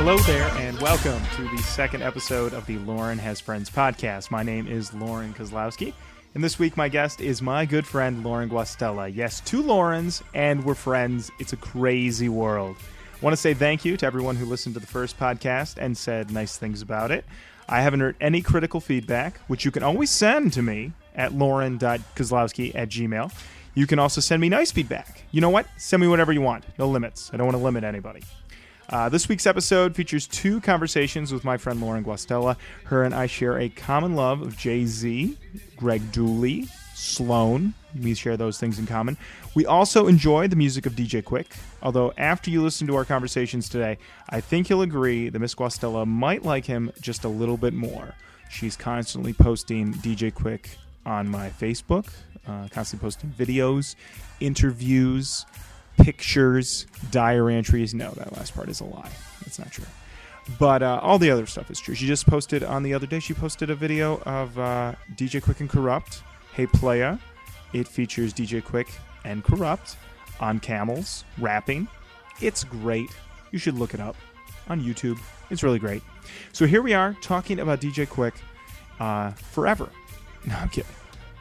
Hello there, and welcome to the second episode of the Lauren Has Friends podcast. My name is Lauren Kozlowski, and this week my guest is my good friend Lauren Guastella. Yes, two Laurens, and we're friends. It's a crazy world. I want to say thank you to everyone who listened to the first podcast and said nice things about it. I haven't heard any critical feedback, which you can always send to me at lauren.kozlowski@gmail. You can also send me nice feedback. You know what? Send me whatever you want. No limits. I don't want to limit anybody. This week's episode features two conversations with my friend Lauren Guastella. Her and I share a common love of Jay-Z, Greg Dooley, Sloan. We share those things in common. We also enjoy the music of DJ Quick, although after you listen to our conversations today, I think you'll agree that Miss Guastella might like him just a little bit more. She's constantly posting DJ Quick on my Facebook, constantly posting videos, interviews, pictures, diary entries. No, that last part is a lie. That's not true. But all the other stuff is true. She just posted on the other day, she posted a video of DJ Quick and Kurupt, Hey Playa. It features DJ Quick and Kurupt on camels, rapping. It's great. You should look it up on YouTube. It's really great. So here we are talking about DJ Quick forever. No, I'm kidding.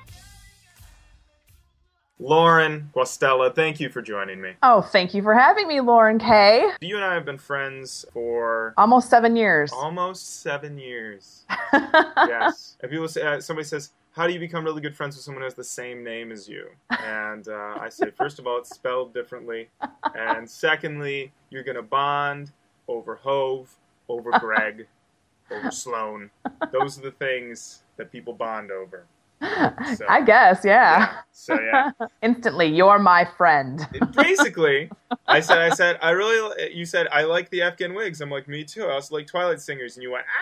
Lauren Guastella, thank you for joining me. Oh, thank you for having me, Lauren K. You and I have been friends for... almost 7 years. Almost 7 years. Yes. If people say, somebody says, how do you become really good friends with someone who has the same name as you? And I say, first of all, it's spelled differently. And secondly, you're going to bond over Hove, over Greg, over Sloan. Those are the things that people bond over. So, I guess, yeah. So, yeah. Instantly, you're my friend. Basically, I said, you said, I like the Afghan Wigs. I'm like, me too. I also like Twilight Singers. And you went,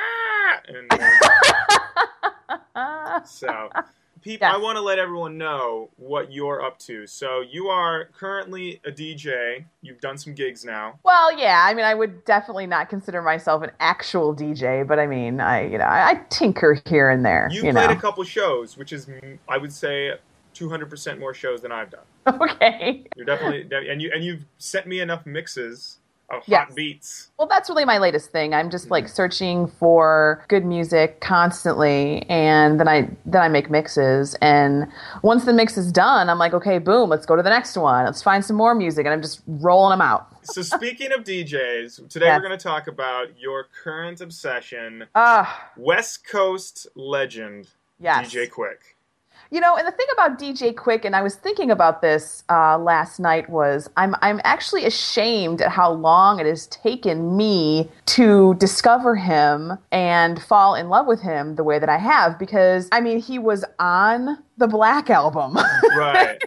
ah! And so, people, yes. I want to let everyone know what you're up to. So, you are currently a DJ. You've done some gigs now. Well, yeah. I mean, I would definitely not consider myself an actual DJ, but I mean, I tinker here and there. You played a couple shows, which is, I would say, 200% more shows than I've done. Okay. You're definitely, and you've sent me enough mixes of hot beats. Well, that's really my latest thing. I'm just like searching for good music constantly, and then I make mixes. And once the mix is done, I'm like, okay, boom, let's go to the next one. Let's find some more music, and I'm just rolling them out. So speaking of DJs, today we're going to talk about your current obsession, West Coast legend, DJ Quick. You know, and the thing about DJ Quick, and I was thinking about this last night, was I'm actually ashamed at how long it has taken me to discover him and fall in love with him the way that I have. Because, I mean, he was on the Black Album. Right.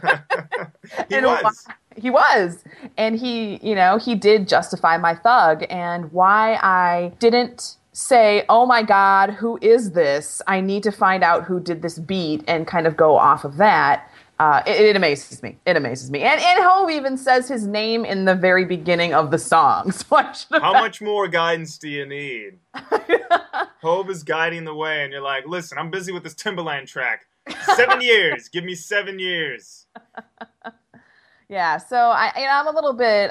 He was. And he did Justify My Thug. And why I didn't say, oh my God, who is this? I need to find out who did this beat and kind of go off of that. It amazes me. It amazes me. And Hove even says his name in the very beginning of the song. So How much more guidance do you need? Hove is guiding the way, and you're like, listen, I'm busy with this Timbaland track. 7 years. Give me 7 years. Yeah, so I'm a little bit,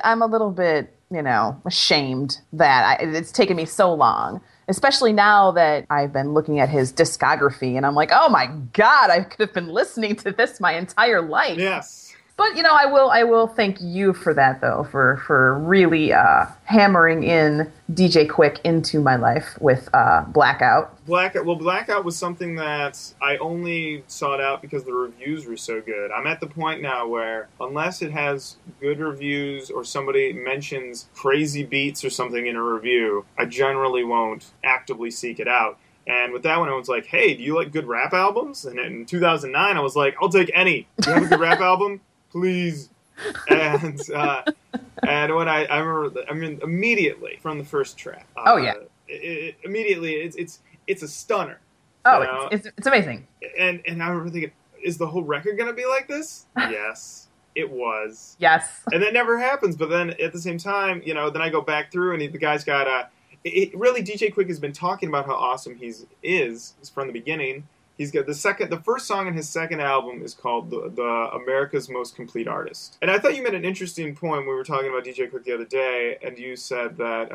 ashamed that it's taken me so long. Especially now that I've been looking at his discography, and I'm like, oh my God, I could have been listening to this my entire life. Yes. But, I will thank you for that, though, for really hammering in DJ Quick into my life with Blackout. Blackout was something that I only sought out because the reviews were so good. I'm at the point now where, unless it has good reviews or somebody mentions crazy beats or something in a review, I generally won't actively seek it out. And with that one, I was like, hey, do you like good rap albums? And in 2009, I was like, I'll take any. Do you have a good rap album? Please. And when I remember, immediately from the first track. Immediately, it's a stunner. Oh, it's amazing. And I remember thinking, is the whole record going to be like this? Yes, it was. Yes. And that never happens. But then at the same time, then I go back through, and the guy's got really, DJ Quick has been talking about how awesome he is from the beginning. He's got the first song on his second album is called the America's Most Complete Artist. And I thought you made an interesting point when we were talking about DJ Quick the other day, and you said that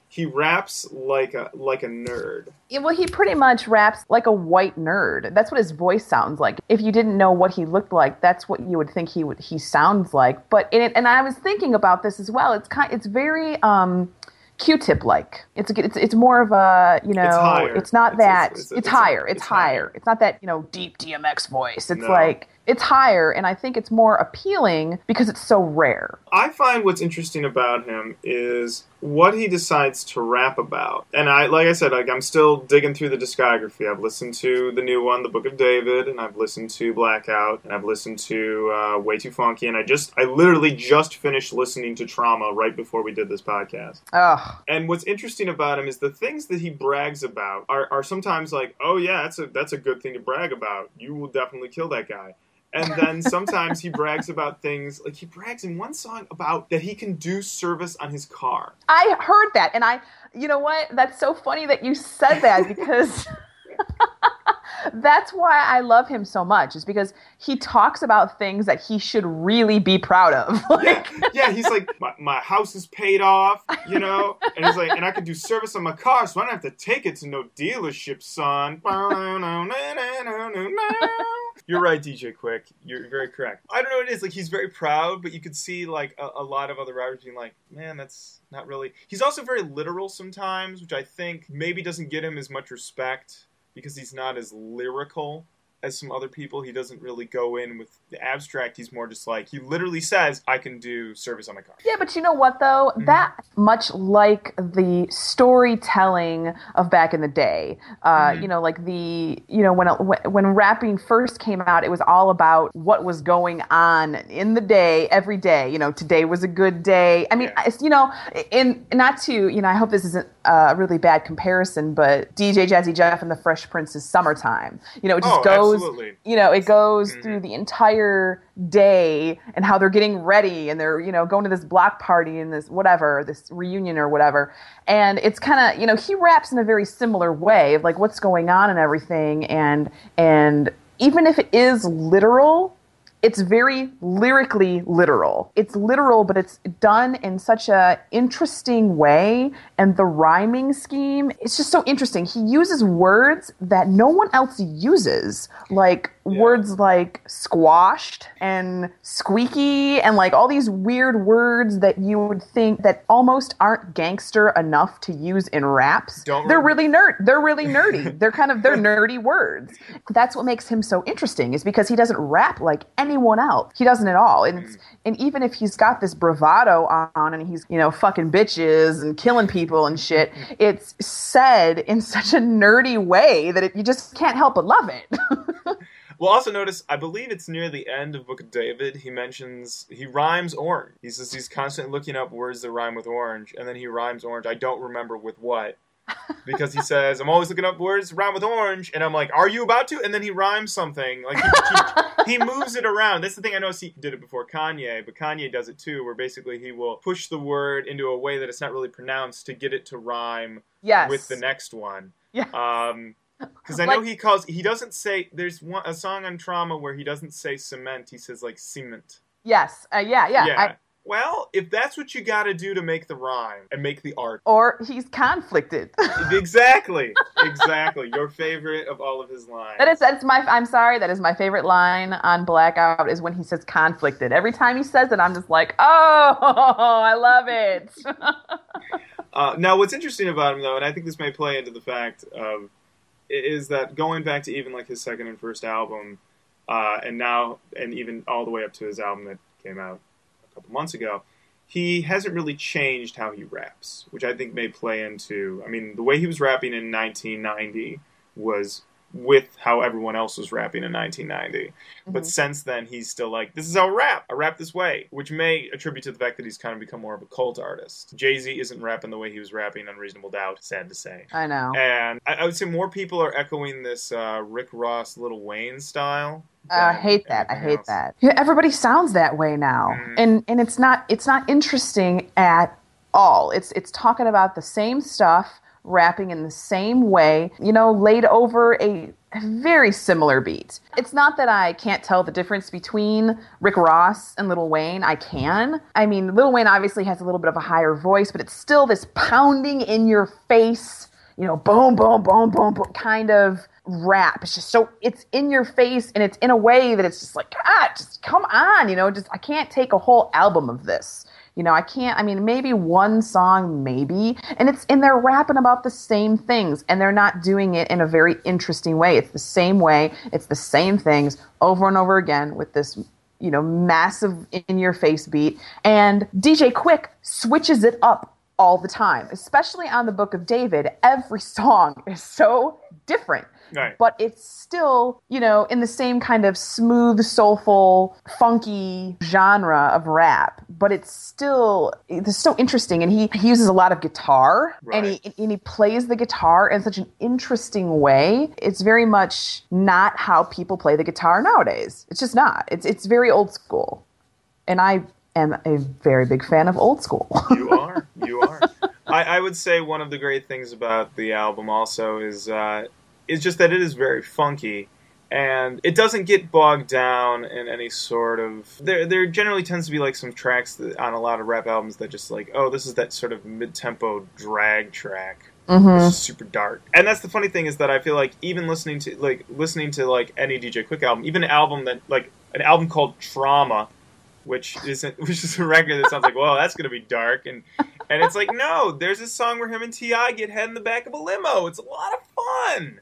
he raps like a nerd. Yeah, well, he pretty much raps like a white nerd. That's what his voice sounds like. If you didn't know what he looked like, that's what you would think he sounds like. But and I was thinking about this as well. It's very Q-tip like. It's more of a, you know, it's higher. It's not it's higher. It's higher. It's not that, you know, deep DMX voice. It's like it's higher, and I think it's more appealing because it's so rare. I find what's interesting about him is what he decides to rap about. And like I said, I'm still digging through the discography. I've listened to the new one, The Book of David, and I've listened to Blackout, and I've listened to Way Too Funky, and I literally just finished listening to Trauma right before we did this podcast. Ugh. And what's interesting about him is the things that he brags about are sometimes like, oh yeah, that's a good thing to brag about. You will definitely kill that guy. And then sometimes he brags about things, like he brags in one song about that he can do service on his car. I heard that, and you know what? That's so funny that you said that, because that's why I love him so much, is because he talks about things that he should really be proud of. Yeah, he's like, my house is paid off, you know? And he's like, and I can do service on my car, so I don't have to take it to no dealership, son. You're right, DJ Quick. You're very correct. I don't know what it is. Like, he's very proud, but you could see, like, a lot of other rappers being like, man, that's not really... He's also very literal sometimes, which I think maybe doesn't get him as much respect because he's not as lyrical as some other people. He doesn't really go in with the abstract. He's more just like, he literally says, I can do service on my car. Yeah, but you know what, though? Mm-hmm. That much like the storytelling of back in the day. You know, like when rapping first came out, it was all about what was going on in the day, every day. You know, today was a good day. I mean, you know, not to, you know, I hope this isn't a really bad comparison, but DJ Jazzy Jeff and the Fresh Prince's Summertime. You know, it just goes, absolutely. You know, it goes through the entire day and how they're getting ready and they're, you know, going to this block party and this whatever, this reunion or whatever. And it's kind of, you know, he raps in a very similar way of like what's going on and everything. And even if it is literal, it's very lyrically literal. It's literal, but it's done in such a interesting way. And the rhyming scheme, it's just so interesting. He uses words that no one else uses, like words like squashed and squeaky and like all these weird words that you would think that almost aren't gangster enough to use in raps. They're really nerdy. They're nerdy words. That's what makes him so interesting, is because he doesn't rap like anyone else. He doesn't at all. And even if he's got this bravado on and he's, you know, fucking bitches and killing people and shit, it's said in such a nerdy way that you just can't help but love it. Well, also notice, I believe it's near the end of Book of David, he rhymes orange. He says he's constantly looking up words that rhyme with orange, and then he rhymes orange. I don't remember with what. Because he says, I'm always looking up words that rhyme with orange, and I'm like, are you about to? And then he rhymes something. Like, he moves it around. That's the thing. I noticed he did it before Kanye, but Kanye does it too, where basically he will push the word into a way that it's not really pronounced to get it to rhyme with the next one. Yeah. Because I know he doesn't say, there's a song on Trauma where he doesn't say cement, he says like cement. Yes, yeah. Well, if that's what you gotta do to make the rhyme and make the art. Or he's conflicted. Exactly. Your favorite of all of his lines. That is my favorite line on Blackout is when he says conflicted. Every time he says it, I'm just like, oh, I love it. Now, what's interesting about him, though, and I think this may play into the fact of, is that going back to even like his second and first album, and even all the way up to his album that came out a couple months ago, he hasn't really changed how he raps, which I think may play into, I mean, the way he was rapping in 1990 was with how everyone else was rapping in 1990. But since then, he's still like, this is how I rap. I rap this way, which may attribute to the fact that he's kind of become more of a cult artist. Jay-Z isn't rapping the way he was rapping on Reasonable Doubt, sad to say. I know. And I would say more people are echoing this Rick Ross, Lil Wayne style. I hate that. Yeah, everybody sounds that way now. And it's not interesting at all. It's talking about the same stuff, rapping in the same way, laid over a very similar beat. It's not that I can't tell the difference between Rick Ross and Lil Wayne. I can. I mean, Lil Wayne obviously has a little bit of a higher voice, but it's still this pounding in your face, boom, boom, boom, boom, boom kind of rap. It's just it's in your face, and it's in a way that it's just like, just come on, I can't take a whole album of this. I can't, maybe one song, maybe, and they're rapping about the same things, and they're not doing it in a very interesting way. It's the same way, it's the same things over and over again with this, massive in-your-face beat, and DJ Quick switches it up all the time, especially on the Book of David. Every song is so different. Right. But it's still, in the same kind of smooth, soulful, funky genre of rap. But it's so interesting. And he uses a lot of guitar, right. and he plays the guitar in such an interesting way. It's very much not how people play the guitar nowadays. It's just not. It's very old school. And I am a very big fan of old school. You are. I would say one of the great things about the album also is just that it is very funky, and it doesn't get bogged down in any sort of... There generally tends to be like some tracks on a lot of rap albums that just like, oh, this is that sort of mid-tempo drag track. Mm-hmm. It's super dark. And that's the funny thing, is that I feel like even listening to any DJ Quick album, even an album called Trauma, which is a record that sounds like, well, that's going to be dark. And it's like, no, there's a song where him and T.I. get head in the back of a limo. It's a lot of fun.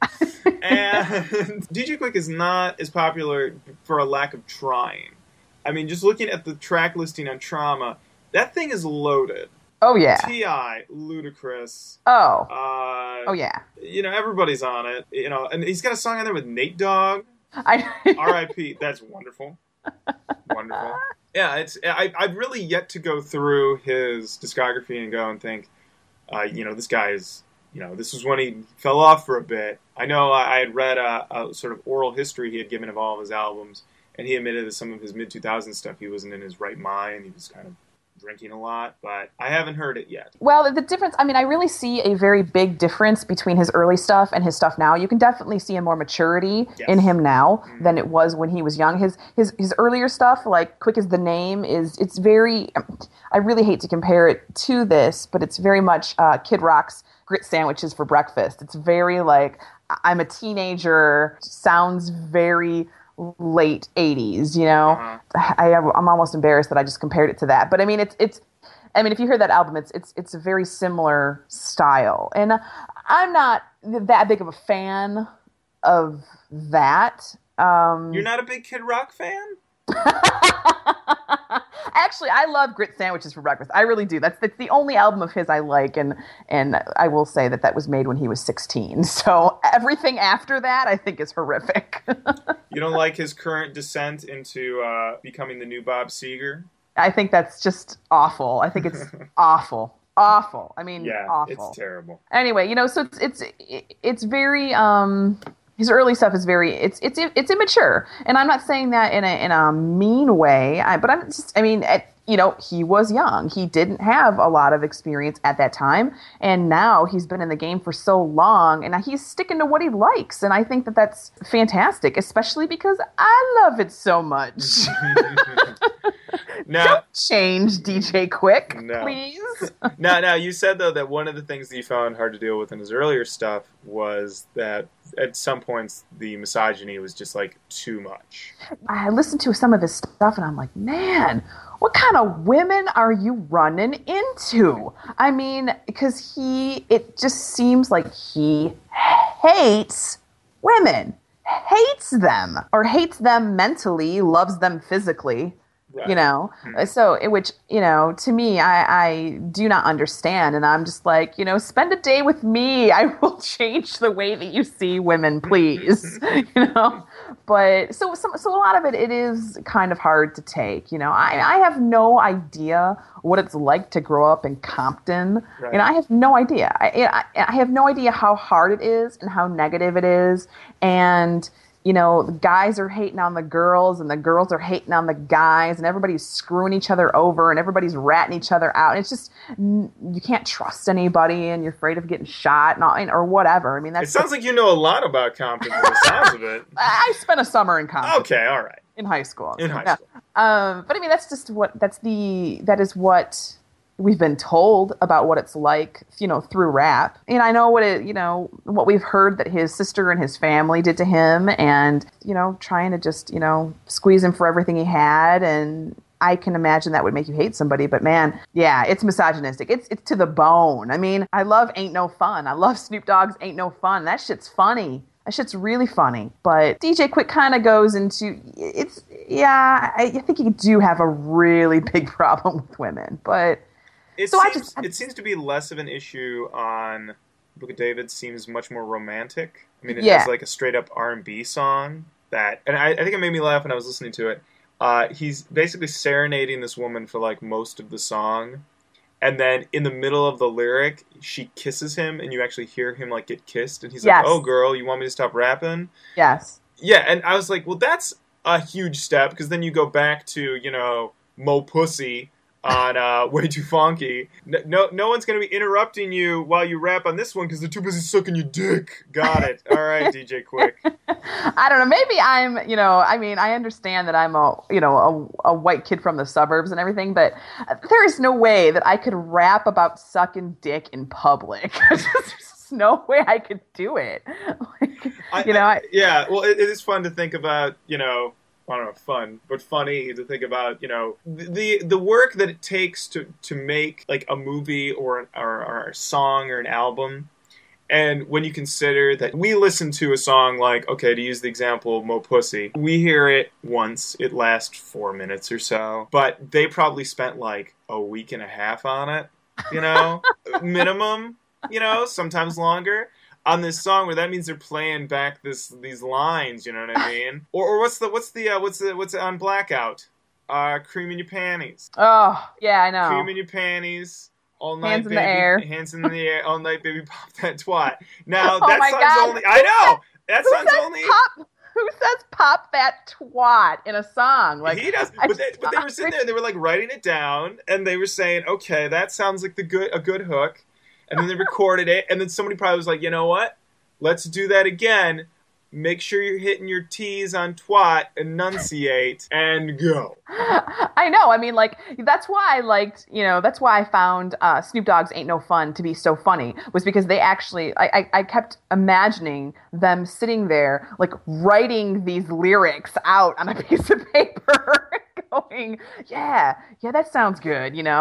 And DJ Quick is not as popular for a lack of trying. I mean, just looking at the track listing on Trauma, that thing is loaded. Oh, yeah. T.I., Ludacris. Oh, yeah. Everybody's on it. And he's got a song on there with Nate Dogg. R.I.P. That's wonderful. Wonderful. Yeah, I've really yet to go through his discography and go and think, this guy is, this is when he fell off for a bit. I know I had read a sort of oral history he had given of all of his albums, and he admitted that some of his mid-2000s stuff, he wasn't in his right mind. He was kind of drinking a lot, but I haven't heard it yet. Well, the difference, I really see a very big difference between his early stuff and his stuff now. You can definitely see a more maturity in him now than it was when he was young. His earlier stuff, like Quick as the Name, it's very, I really hate to compare it to this, but it's very much Kid Rock's Grit Sandwiches for Breakfast. It's very like, I'm a teenager, sounds very late 80s, I'm almost embarrassed that I just compared it to that. But it's if you hear that album, it's a very similar style. And I'm not that big of a fan of that. You're not a big Kid Rock fan? Actually, I love Grit Sandwiches for Breakfast. I really do. That's the only album of his I like, and I will say that was made when he was 16. So everything after that, I think, is horrific. You don't like his current descent into becoming the new Bob Seger? I think that's just awful. I think it's awful. Awful. Awful. It's terrible. Anyway, so it's very his early stuff is very it's immature, and I'm not saying that in a mean way. But I'm just he was young. He didn't have a lot of experience at that time, and now he's been in the game for so long, and he's sticking to what he likes, and I think that's fantastic, especially because I love it so much. Now, don't change, DJ Quick, please. Now, you said, though, that one of the things that you found hard to deal with in his earlier stuff was that at some points the misogyny was just, like, too much. I listened to some of his stuff, and I'm like, man, what kind of women are you running into? Because it just seems like he hates women, hates them, or hates them mentally, loves them physically. Right. So which, to me, I do not understand. And I'm just like, spend a day with me. I will change the way that you see women, please. But so a lot of it is kind of hard to take. I have no idea what it's like to grow up in Compton. Right. I have no idea. I have no idea how hard it is and how negative it is. And the guys are hating on the girls and the girls are hating on the guys and everybody's screwing each other over and everybody's ratting each other out. And it's just, you can't trust anybody and you're afraid of getting shot or whatever. I mean, it sounds like you know a lot about Compton from the sounds of it. I spent a summer in Compton. Okay, all right. In high school. In high school. But I mean, that is what we've been told about what it's like, through rap. And I know what we've heard that his sister and his family did to him and, trying to just, squeeze him for everything he had. And I can imagine that would make you hate somebody. But man, yeah, it's misogynistic. It's to the bone. I mean, I love Ain't No Fun. I love Snoop Dogg's Ain't No Fun. That shit's funny. That shit's really funny. But DJ Quick kind of goes into, I think you do have a really big problem with women. But it seems to be less of an issue on Book of David. Seems much more romantic. I mean, it has like a straight up R&B song and I think it made me laugh when I was listening to it. He's basically serenading this woman for like most of the song. And then in the middle of the lyric, she kisses him, and you actually hear him like get kissed, and he's like, "Oh, girl, you want me to stop rapping?" Yes. Yeah, and I was like, "Well, that's a huge step," because then you go back to Mo Pussy on Way Too Funky. No one's gonna be interrupting you while you rap on this one because they're too busy sucking your dick. Got it. All right, DJ Quick. I don't know. Maybe I'm, I understand that I'm a white kid from the suburbs and everything, but there is no way that I could rap about sucking dick in public. There's just no way I could do it. Yeah. Well, it is fun to think about, I don't know, fun, but funny to think about, the work that it takes to make like a movie or a song or an album. And when you consider that we listen to a song like, okay, to use the example of Mo Pussy, we hear it once, it lasts 4 minutes or so, but they probably spent like a week and a half on it, minimum, sometimes longer. On this song, where that means they're playing back these lines, you know what I mean? Or what's on Blackout? Cream in your panties. Oh, yeah, I know. Cream in your panties. All night, hands baby. In the air. Hands in the air. All night, baby. Pop that twat. Now oh that my song's God. only. I know. That song's only. Who says "pop that twat" in a song? Like he does. But they were sitting there. They were like writing it down, and they were saying, "Okay, that sounds like a good hook." And then they recorded it, and then somebody probably was like, you know what? Let's do that again. Make sure you're hitting your T's on twat, enunciate, and go. I know. I mean, like, that's why I liked, that's why I found Snoop Dogg's Ain't No Fun to be so funny, was because they actually, I kept imagining them sitting there, like, writing these lyrics out on a piece of paper. Going, yeah, that sounds good, It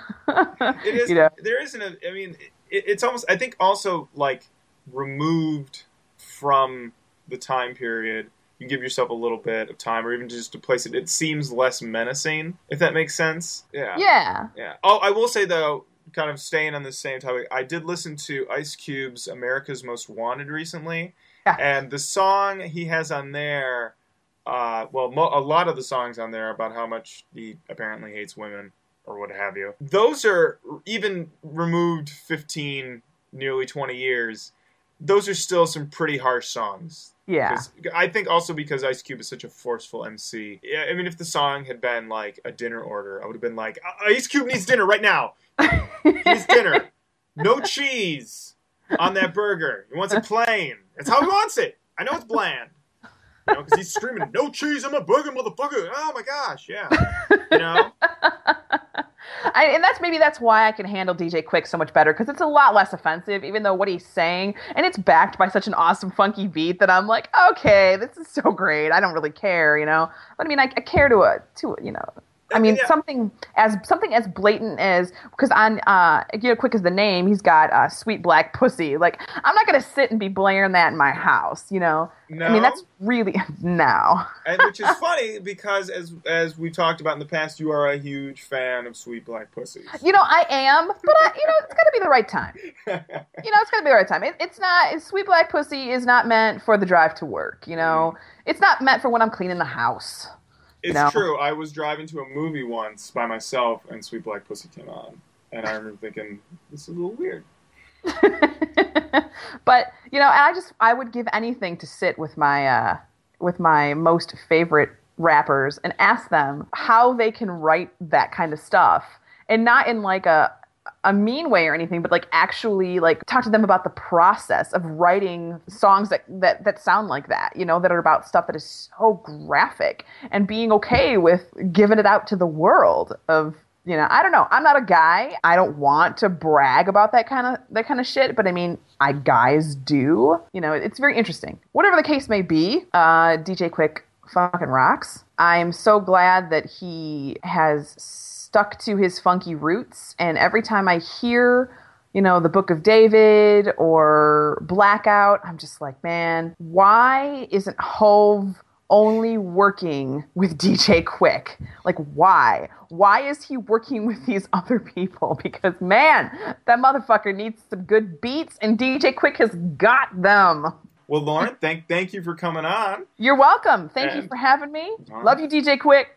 is. There isn't a. I mean, it's almost. I think also like removed from the time period. You give yourself a little bit of time, or even just to place it. It seems less menacing, if that makes sense. Yeah. Oh, I will say though, kind of staying on the same topic, I did listen to Ice Cube's "America's Most Wanted" recently, and the song he has on there. A lot of the songs on there about how much he apparently hates women or what have you. Those are, even removed 15, nearly 20 years, those are still some pretty harsh songs. Yeah. I think also because Ice Cube is such a forceful MC. I mean, if the song had been like a dinner order, I would have been like, Ice Cube needs dinner right now. He needs dinner. No cheese on that burger. He wants it plain. That's how he wants it. I know it's bland. Because he's screaming, "No cheese on my burger, motherfucker!" Oh my gosh, yeah. And that's why I can handle DJ Quick so much better, because it's a lot less offensive, even though what he's saying, and it's backed by such an awesome funky beat that I'm like, okay, this is so great. I don't really care, But I mean, I care to something as blatant as, because on Quick is the name, he's got Sweet Black Pussy. Like, I'm not gonna sit and be blaring that in my house, No. I mean, that's really no. And which is funny because as we talked about in the past, you are a huge fan of Sweet Black Pussy. I am, but it's got to be the right time. It's got to be the right time. It's not. Sweet Black Pussy is not meant for the drive to work. It's not meant for when I'm cleaning the house. It's true. I was driving to a movie once by myself, and Sweet Black Pussy came on, and I remember thinking, this is a little weird. But and I would give anything to sit with my with my most favorite rappers and ask them how they can write that kind of stuff, and not in like a mean way or anything, but like actually like talk to them about the process of writing songs that sound like that, you know, that are about stuff that is so graphic, and being okay with giving it out to the world of, you know, I don't know. I'm not a guy. I don't want to brag about that kind of shit, but I mean, guys do. You know, it's very interesting. Whatever the case may be, DJ Quick fucking rocks. I'm so glad that he has stuck to his funky roots, and every time I hear, you know, the Book of David or Blackout, I'm just like, man, why isn't Hove only working with DJ Quick? Like, why? Why is he working with these other people? Because, man, that motherfucker needs some good beats, and DJ Quick has got them. Well, Lauren, thank you for coming on. You're welcome. Thank you for having me. Love you, DJ Quick.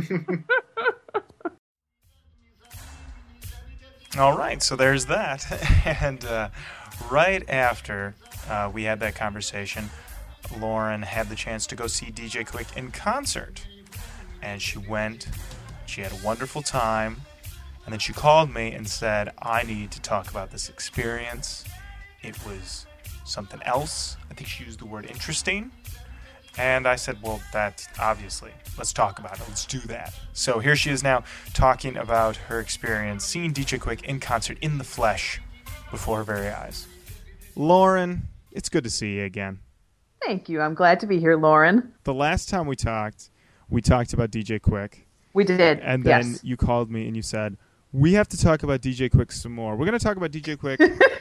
All right, so there's that. And right after we had that conversation, Lauren had the chance to go see DJ Quick in concert. And she went, she had a wonderful time, and then she called me and said, I need to talk about this experience. It was something else. I think she used the word interesting. And I said, well, that's obviously, let's talk about it. Let's do that. So here she is now talking about her experience seeing DJ Quick in concert in the flesh before her very eyes. Lauren, it's good to see you again. Thank you. I'm glad to be here, Lauren. The last time we talked about DJ Quick. We did. And then you called me and you said, we have to talk about DJ Quick some more. We're going to talk about DJ Quick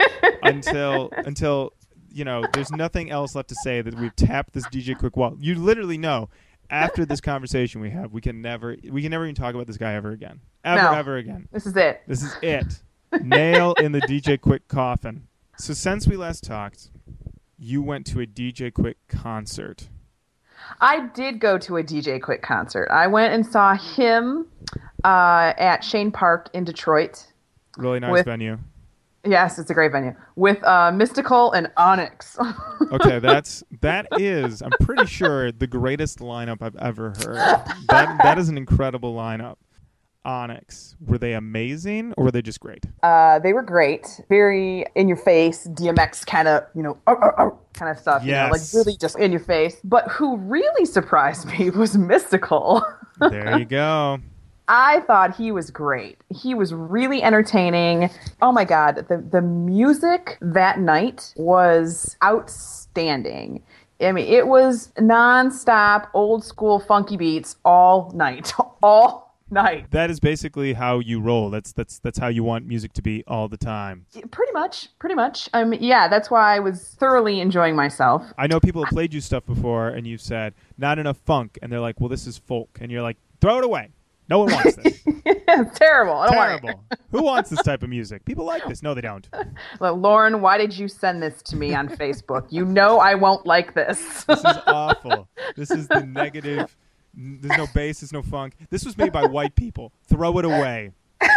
until you know, there's nothing else left to say, that we've tapped this DJ Quick wall. You literally know, after this conversation we have, we can never even talk about this guy ever again. Ever again. This is it. This is it. Nail in the DJ Quick coffin. So since we last talked, you went to a DJ Quick concert. I did go to a DJ Quick concert. I went and saw him at Shane Park in Detroit. Really nice venue. Yes, it's a great venue. With Mystical and Onyx. Okay, that is, I'm pretty sure, the greatest lineup I've ever heard. That is an incredible lineup. Onyx, were they amazing or were they just great? They were great. Very in your face, DMX kind of, you know, kind of stuff. Yes. You know, like really just in your face. But who really surprised me was Mystical. There you go. I thought he was great. He was really entertaining. Oh my God, the music that night was outstanding. I mean, it was nonstop, old school funky beats all night. All night. That is basically how you roll. That's how you want music to be all the time. Pretty much. Yeah, that's why I was thoroughly enjoying myself. I know people have played you stuff before, and you've said, not enough funk, and they're like, well, this is folk. And you're like, throw it away. No one wants this. It's terrible. I don't want it. Who wants this type of music? People like this. No, they don't. Well, Lauren, why did you send this to me on Facebook? You know I won't like this. This is awful. This is the negative. There's no bass. There's no funk. This was made by white people. Throw it away.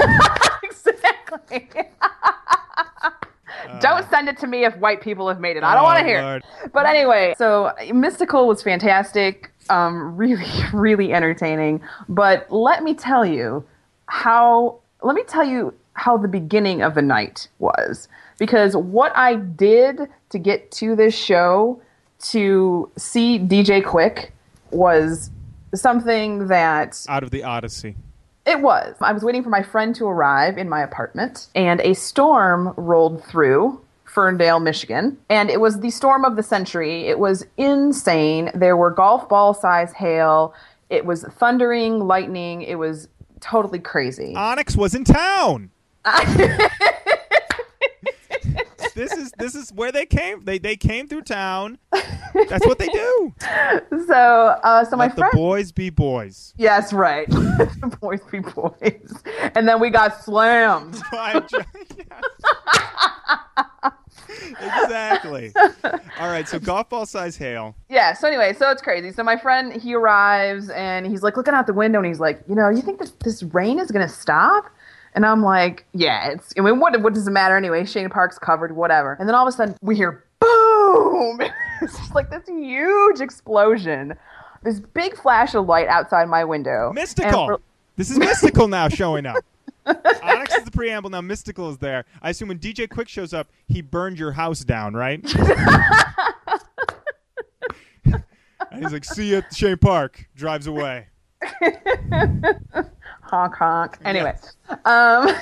Exactly. Don't send it to me if white people have made it. I don't want to hear it. But anyway, so Mystical was fantastic. Really, really entertaining. But let me tell you how the beginning of the night was. Because what I did to get to this show to see DJ Quick was something that... out of the Odyssey. It was. I was waiting for my friend to arrive in my apartment, and a storm rolled through Ferndale, Michigan, and it was the storm of the century. It was insane. There were golf ball size hail. It was thundering, lightning. It was totally crazy. Onyx was in town. This is where they came. They came through town. That's what they do. So my Let friend, the boys be boys. yes, right. The boys be boys, and then we got slammed. Exactly. All right, so golf ball size hail. Yeah, so anyway, so it's crazy. So my friend, he arrives, and he's like looking out the window, and he's like, you think that this rain is going to stop? And I'm like, yeah, what does it matter anyway? Shane Park's covered, whatever. And then all of a sudden, we hear boom! It's just like this huge explosion, this big flash of light outside my window. Mystical. This is Mystical now showing up. Onyx is the preamble. Now Mystical is there. I assume when DJ Quick shows up, he burned your house down, right? And he's like, "See you at Shane Park." Drives away. Honk honk. Anyway, Yes.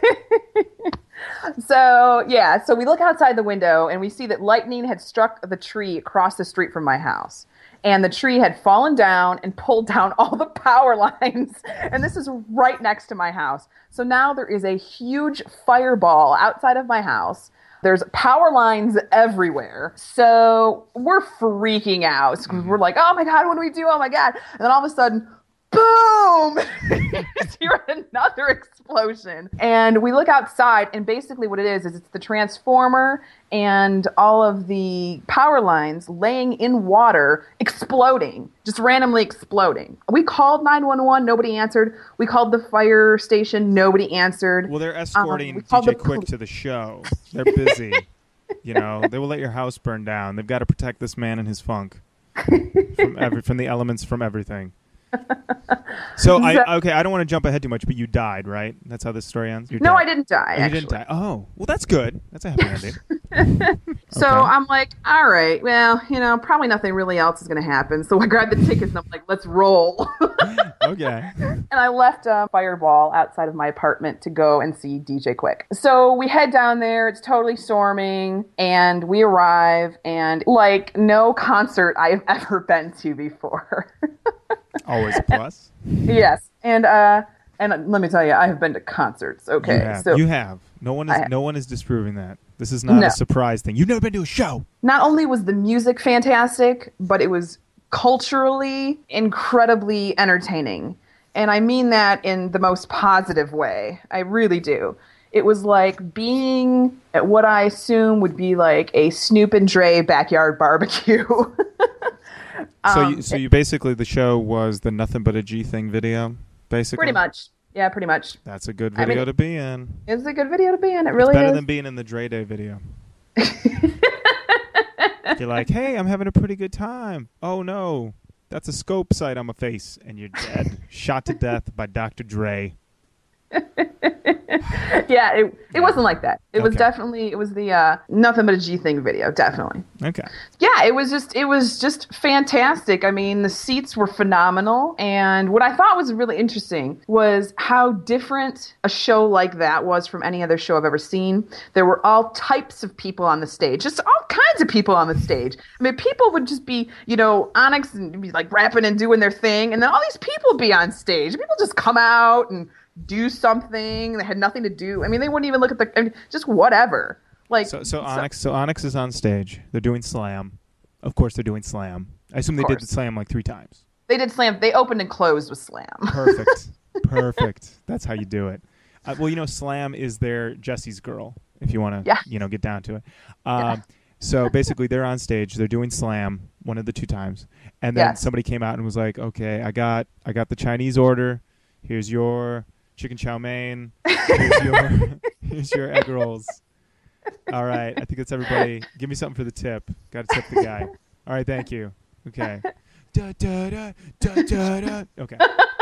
So we look outside the window and we see that lightning had struck the tree across the street from my house. And the tree had fallen down and pulled down all the power lines. And this is right next to my house. So now there is a huge fireball outside of my house. There's power lines everywhere. So we're freaking out. So we're like, oh my God, what do we do? Oh my God. And then all of a sudden, boom! Just hear another explosion. And we look outside, and basically what it is it's the transformer and all of the power lines laying in water exploding, just randomly exploding. We called 911, nobody answered. We called the fire station, nobody answered. Well, they're escorting DJ Quick to the show. They're busy. You know, they will let your house burn down. They've got to protect this man and his funk from the elements, from everything. So I don't want to jump ahead too much, but you died, right? That's how this story ends? No, I didn't die, You didn't die. Oh, well, that's good. That's a happy ending. So Okay. I'm like, all right, well, probably nothing really else is going to happen. So I grabbed the tickets and I'm like, let's roll. Okay. And I left a fireball outside of my apartment to go and see DJ Quick. So we head down there. It's totally storming. And we arrive. And like no concert I've ever been to before. Always a plus. Yes. And let me tell you, I have been to concerts. Okay. You have. No one is disproving that. This is not a surprise thing. You've never been to a show. Not only was the music fantastic, but it was culturally incredibly entertaining. And I mean that in the most positive way. I really do. It was like being at what I assume would be like a Snoop and Dre backyard barbecue. So you basically, the show was the Nothing But a G Thing video, basically? Pretty much. Yeah, pretty much. That's a good video to be in. It's a good video to be in. It really It's better is. than being in the Dre Day video. You're like, hey, I'm having a pretty good time. Oh, no. That's a scope sight on my face, and you're dead. Shot to death by Dr. Dre. Yeah, it wasn't like that. It was the Nothing But a G Thing video, definitely. Okay. Yeah, it was just fantastic. I mean, the seats were phenomenal, and what I thought was really interesting was how different a show like that was from any other show I've ever seen. There were all types of people on the stage, just all kinds of people on the stage. I mean, people would just be, Onyx and be like rapping and doing their thing, and then all these people would be on stage. People just come out and do something that had nothing to do. I mean, they wouldn't even look at just whatever. Like so Onyx is on stage. They're doing Slam. Of course, they're doing Slam. I assume they did the Slam like 3 times. They did Slam. They opened and closed with Slam. Perfect. That's how you do it. Well, Slam is their Jesse's Girl, if you want to, get down to it. So basically, they're on stage. They're doing Slam one of the 2 times, and then somebody came out and was like, "Okay, I got the Chinese order. Here's your chicken chow mein. Here's your egg rolls. All right, I think that's everybody. Give me something for the tip. Got to tip the guy. All right, thank you. Okay. Da, da, da, da, da, da. Okay.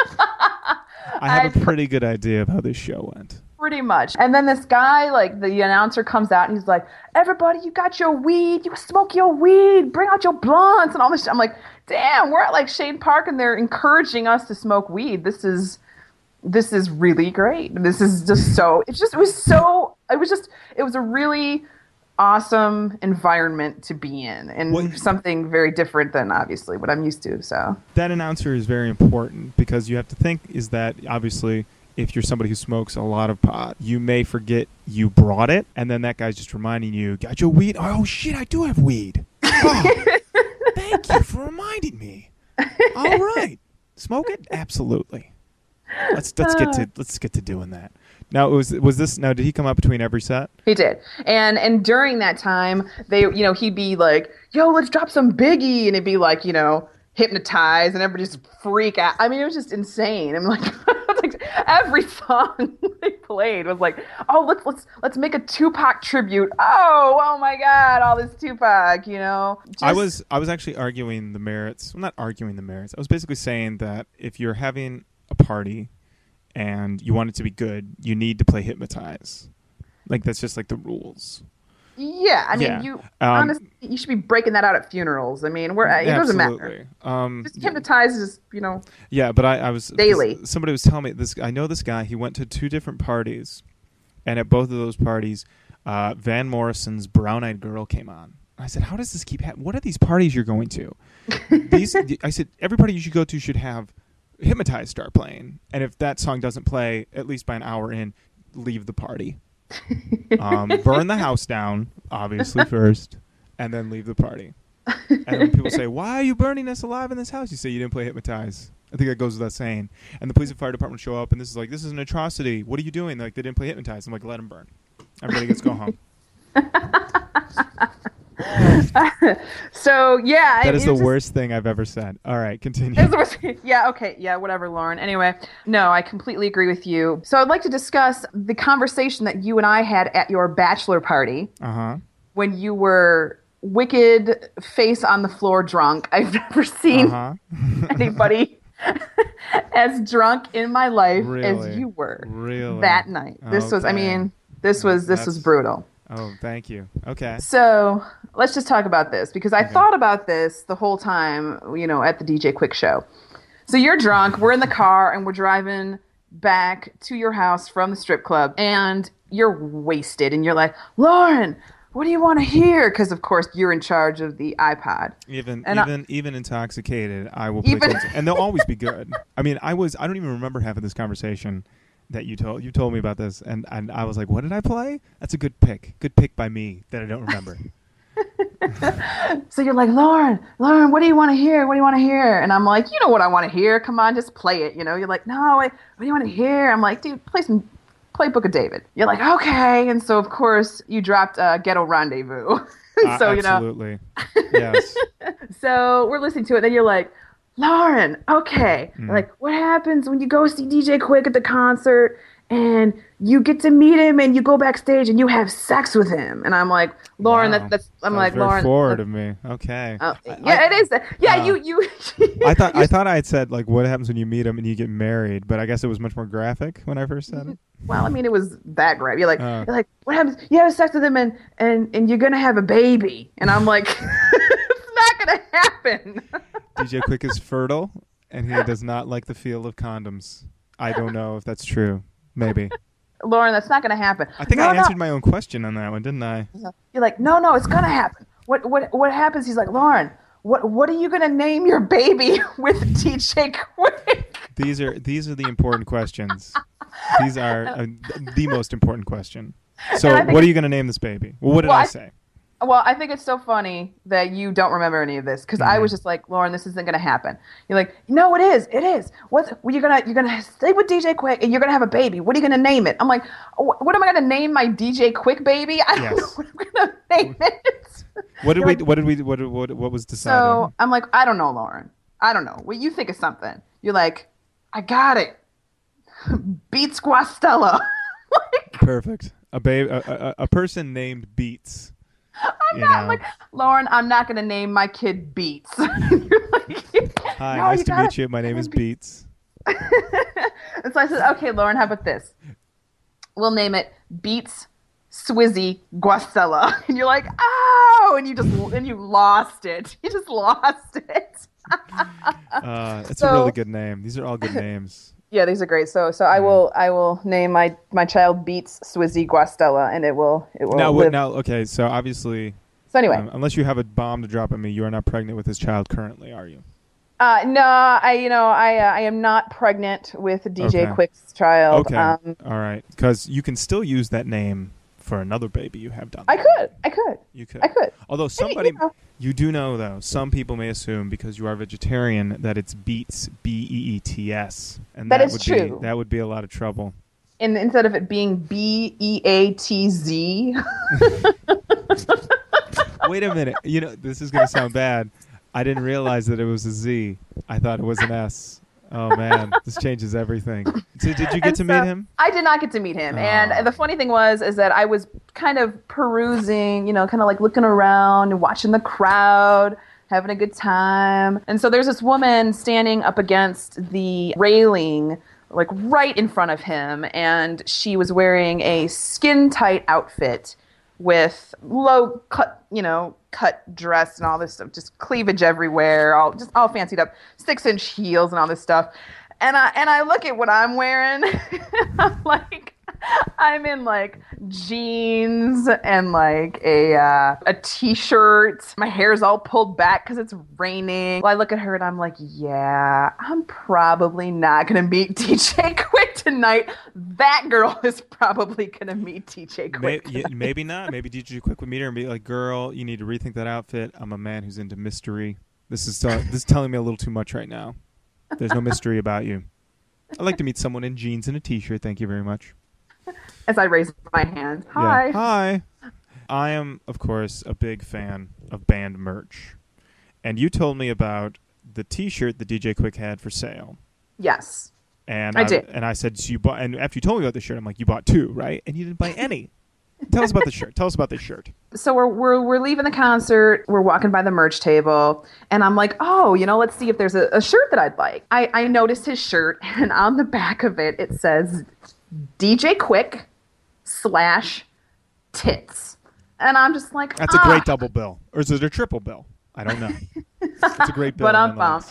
I have a pretty good idea of how this show went. Pretty much. And then this guy, like the announcer comes out and he's like, everybody, you got your weed. You smoke your weed. Bring out your blunts and all this shit. I'm like, damn, we're at like Shane Park and they're encouraging us to smoke weed. This is really great. This is just so, it was a really awesome environment to be in and something very different than obviously what I'm used to. So that announcer is very important because you have to think is that obviously if you're somebody who smokes a lot of pot, you may forget you brought it. And then that guy's just reminding you, got your weed? Oh shit, I do have weed. Oh, thank you for reminding me. All right. Smoke it? Absolutely. Let's get to doing that. Now did he come up between every set? He did. And during that time, he'd be like, "Yo, let's drop some Biggie." And it'd be like, hypnotized and everybody just freak out. I mean, it was just insane. I'm like every song they played was like, oh, let's make a Tupac tribute. Oh my God, all this Tupac, you know. I was actually arguing the merits. Well, not arguing the merits. I was basically saying that if you're having a party and you want it to be good, you need to play Hypnotize. Like, that's just like the rules. Yeah, I mean, you honestly, you should be breaking that out at funerals. I mean, it doesn't matter. Just Hypnotize is, you know. Yeah, but I was daily. Somebody was telling me this. I know this guy. He went to 2 different parties, and at both of those parties, Van Morrison's "Brown Eyed Girl" came on. I said, "How does this keep happening? What are these parties you're going to?" I said, "Every party you should go to should have Hypnotize start playing, and if that song doesn't play at least by an hour in, leave the party." Burn the house down, obviously, first, and then leave the party. And when people say, "Why are you burning us alive in this house?" You say, "You didn't play Hypnotize." I think that goes without saying. And the police and fire department show up, and this is an atrocity. What are you doing? They're like, they didn't play Hypnotize. I'm like, let them burn. Everybody gets to go home. So yeah, that is the worst thing I've ever said. All right, continue. Yeah, okay, yeah, whatever, Lauren. Anyway, no, I completely agree with you. So I'd like to discuss the conversation that you and I had at your bachelor party when you were wicked, face on the floor, drunk. I've never seen anybody as drunk in my life as you were that night. This was brutal. Oh, thank you. Okay. So let's just talk about this because I thought about this the whole time, you know, at the DJ Quick show. So you're drunk. We're in the car and we're driving back to your house from the strip club and you're wasted and you're like, Lauren, what do you want to hear? Because, of course, you're in charge of the iPod. Even intoxicated, I will play things. And they'll always be good. I mean, I don't even remember having this conversation that you told me about this, and I was like, what did I play? That's a good pick by me that I don't remember. So you're like, Lauren, what do you want to hear? What do you want to hear? And I'm like, you know what I want to hear. Come on, just play it. You know, you're like, no, what do you want to hear? I'm like, dude, play Book of David. You're like, okay. And so of course you dropped Ghetto Rendezvous. So absolutely. Yes. So we're listening to it. Then you're like, Lauren, okay. Like, what happens when you go see DJ Quick at the concert and you get to meet him and you go backstage and you have sex with him? And I'm like, Lauren, wow. I'm like, very Lauren, forward of me. Okay. It is. Yeah, you. I thought I had said like, what happens when you meet him and you get married? But I guess it was much more graphic when I first said it. Well, I mean, it was that graphic. You're like, what happens? You have sex with him and you're gonna have a baby. And I'm like, it's not gonna happen. DJ Quick is fertile, and he does not like the feel of condoms. I don't know if that's true. Maybe. Lauren, that's not going to happen. I think I answered my own question on that one, didn't I? You're like, no, it's going to happen. What happens? He's like, Lauren, what are you going to name your baby with DJ Quick? These are the important questions. These are the most important question. So what are you going to name this baby? Well, what did I say? Well, I think it's so funny that you don't remember any of this because I was just like, Lauren, this isn't going to happen. You're like, no, it is. It is. You're gonna stay with DJ Quick and you're gonna have a baby. What are you gonna name it? I'm like, what am I gonna name my DJ Quick baby? I don't know what I'm gonna name it. What was decided? So I'm like, I don't know, Lauren. I don't know. Well, you think of something. You're like, I got it. Beats Guastella. Perfect. A person named Beats. I'm like, Lauren, I'm not going to name my kid Beats. Hi, nice to meet you. My name is Beats. And so I said, okay, Lauren, how about this? We'll name it Beats Swizzy Guastella. And you're like, oh, and you lost it. You just lost it. It's a really good name. These are all good names. Yeah, these are great. So I will name my child Beats Swizzy Guastella, and it will live. Now, okay. So obviously, anyway, unless you have a bomb to drop at me, you are not pregnant with this child currently, are you? No, I am not pregnant with DJ Quick's child. Okay, all right, because you can still use that name for another baby you have done. I could. You could. I could. Although you do know though, some people may assume because you are vegetarian that it's Beets, Beets, and that is true. That would be a lot of trouble. And instead of it being Beatz. Wait a minute. You know, this is going to sound bad. I didn't realize that it was a Z. I thought it was an S. Oh man, this changes everything. So did you get to meet him? I did not get to meet him. And the funny thing is that I was kind of perusing, kind of like looking around and watching the crowd, having a good time. And so there's this woman standing up against the railing, like right in front of him, and she was wearing a skin-tight outfit with low cut dress and all this stuff, just cleavage everywhere, all fancied up, 6-inch heels and all this stuff. And I look at what I'm wearing. I'm in like jeans and like a t-shirt. My hair's all pulled back because it's raining. Well, I look at her and I'm like, yeah, I'm probably not gonna meet DJ Quick tonight. That girl is probably gonna meet DJ Quick. Maybe not. Maybe DJ Quick would meet her and be like, "Girl, you need to rethink that outfit. I'm a man who's into mystery. This is telling me a little too much right now. There's no mystery about you. I'd like to meet someone in jeans and a t-shirt. Thank you very much." As I raise my hand. Hi. Yeah. Hi. I am, of course, a big fan of band merch. And you told me about the t-shirt that DJ Quick had for sale. Yes. And I did. And I said, so you bought, and after you told me about the shirt, I'm like, you bought 2, right? And you didn't buy any. Tell us about the shirt. Tell us about this shirt. So we're leaving the concert. We're walking by the merch table, and I'm like, oh, let's see if there's a shirt that I'd like. I noticed his shirt, and on the back of it, it says DJ Quick /tits. And I'm just like, that's a great double bill. Or is it a triple bill? I don't know. It's a great bill. But I'm bummed.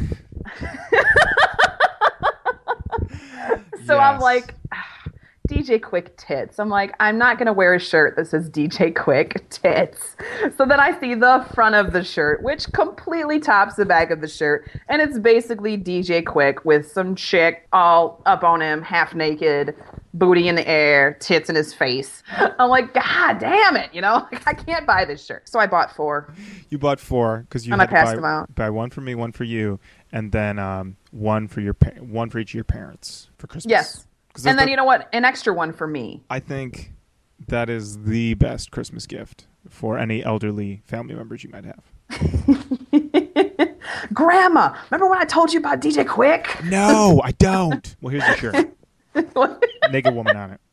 So yes. I'm like, DJ Quick tits. I'm like, I'm not going to wear a shirt that says DJ Quick tits. So then I see the front of the shirt, which completely tops the back of the shirt. And it's basically DJ Quick with some chick all up on him, half naked, booty in the air, tits in his face. I'm like, God damn it. I can't buy this shirt. So I bought 4. You bought 4 because you and had I passed to them out. buy 1 for me, 1 for you, and then one for each of your parents for Christmas. Yes. And then, you know what? An extra one for me. I think that is the best Christmas gift for any elderly family members you might have. Grandma, remember when I told you about DJ Quick? No, I don't. Well, here's your shirt. Naked woman on it.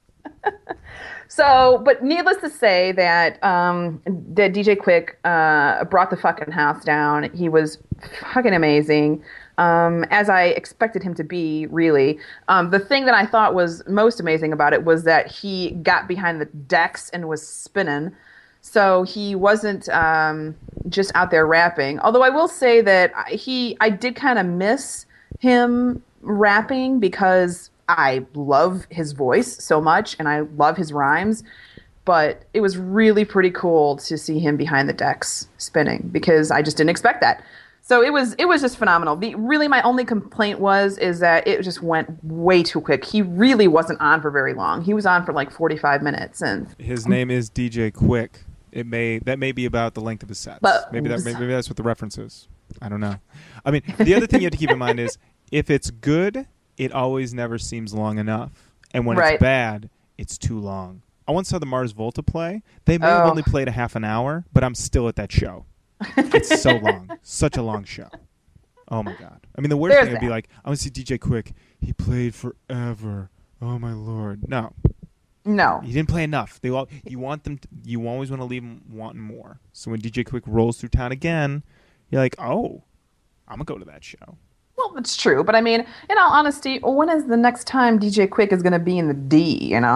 So, but needless to say that that DJ Quick brought the fucking house down. He was fucking amazing. As I expected him to be, really. The thing that I thought was most amazing about it was that he got behind the decks and was spinning. So he wasn't just out there rapping. Although I will say that I did kind of miss him rapping because I love his voice so much and I love his rhymes. But it was really pretty cool to see him behind the decks spinning because I just didn't expect that. So it was just phenomenal. Really, my only complaint is that it just went way too quick. He really wasn't on for very long. He was on for like 45 minutes, and his name is DJ Quick. That may be about the length of his sets. But maybe that's what the reference is. I don't know. I mean, the other thing you have to keep in mind is if it's good, it always never seems long enough, and when it's bad, it's too long. I once saw the Mars Volta play. They may have only played a half an hour, but I'm still at that show. It's so long. Such a long show. Oh, my God. I mean, the worst thing would be like, I want to see DJ Quick. He played forever. Oh, my Lord. No. He didn't play enough. You always want to leave him wanting more. So when DJ Quick rolls through town again, you're like, oh, I'm going to go to that show. Well, it's true. But, I mean, in all honesty, when is the next time DJ Quick is going to be in the D? You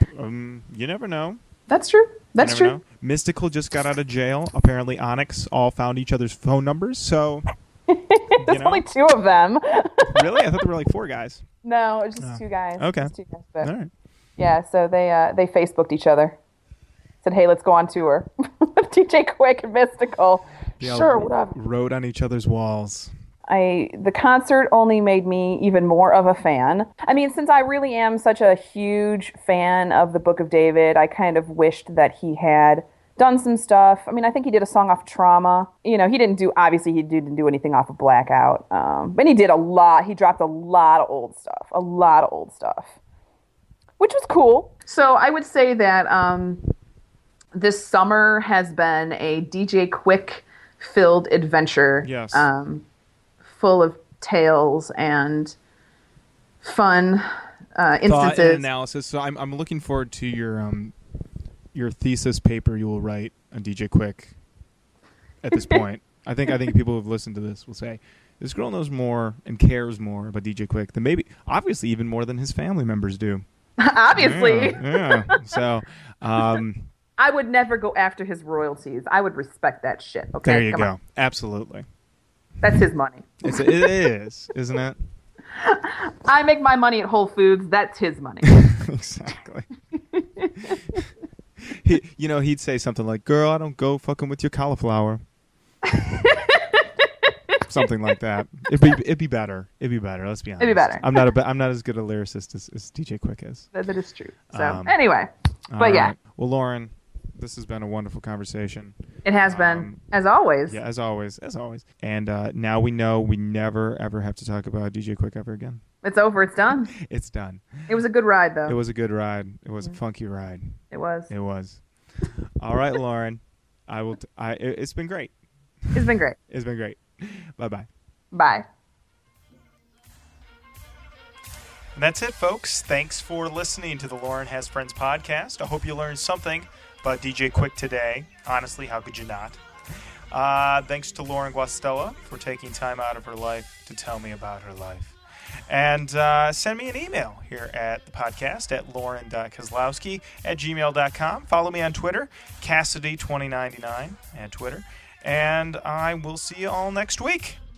never know. That's true. That's true. Know. Mystical just got out of jail. Apparently, Onyx all found each other's phone numbers. So there's only 2 of them. Really? I thought there were like 4 guys. No, it's just 2 guys. Okay. Just 2 guys, but all right. Yeah. So they Facebooked each other. Said, "Hey, let's go on tour with DJ Quick and Mystical." Sure, whatever. Wrote on each other's walls. The concert only made me even more of a fan. I mean, since I really am such a huge fan of the Book of David, I kind of wished that he had done some stuff. I mean, I think he did a song off Trauma. He didn't do anything off of Blackout. But he did a lot. He dropped a lot of old stuff, which was cool. So I would say that this summer has been a DJ Quick filled adventure. Yes. Full of tales and fun Thought instances. and analysis. So I'm looking forward to your thesis paper you will write on DJ Quick. At this point, I think people who've listened to this will say this girl knows more and cares more about DJ Quick than maybe, obviously, even more than his family members do. Obviously. Yeah. So, I would never go after his royalties. I would respect that shit. Okay, there you Come go. on. Absolutely. That's his money. It is, isn't it? I make my money at Whole Foods. That's his money. Exactly. He'd say something like, "Girl, I don't go fucking with your cauliflower." Something like that. It'd be better. It'd be better. Let's be honest. It'd be better. I'm not as good a lyricist as DJ Quick is. That is true. So anyway, but yeah. Right. Well, Lauren, this has been a wonderful conversation. It has been, as always. Yeah, as always. And now we know we never ever have to talk about DJ Quick ever again. It's over. It's done. It's done. It was a good ride, though. It was a good ride. It was a funky ride. It was. It was. All right, Lauren. It's been great. It's been great. It's been great. Bye-bye. Bye. And that's it, folks. Thanks for listening to the Lauren Has Friends podcast. I hope you learned something about DJ Quick today. Honestly, how could you not? Thanks to Lauren Guastella for taking time out of her life to tell me about her life. And send me an email here at the podcast at lauren.kozlowski@gmail.com. Follow me on Twitter, Cassidy2099 at Twitter. And I will see you all next week.